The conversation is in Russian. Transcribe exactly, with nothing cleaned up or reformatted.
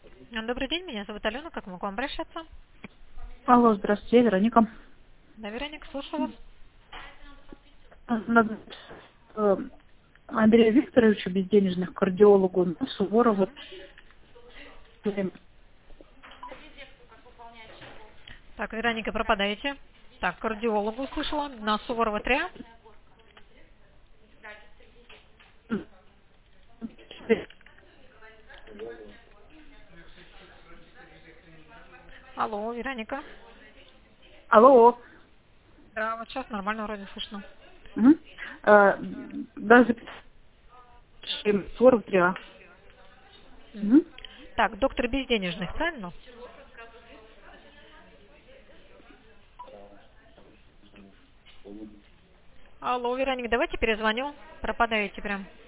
Добрый день, меня зовут Алена, как могу к вам обращаться? Алло, здравствуйте, Вероника. Да, Вероника, слушаю вас. Надо, э, Андрею Викторовичу, безденежных, кардиологу, ну, Суворову. Так, Вероника, пропадаете. Так, кардиологу услышала, на Суворова три. Алло, Вероника. Алло. Да, вот сейчас нормально вроде слышно. Угу. Э, даже Суворов три. Угу. Так, доктор безденежных, правильно? Алло, Вероника, давайте перезвоню. Пропадаете прям.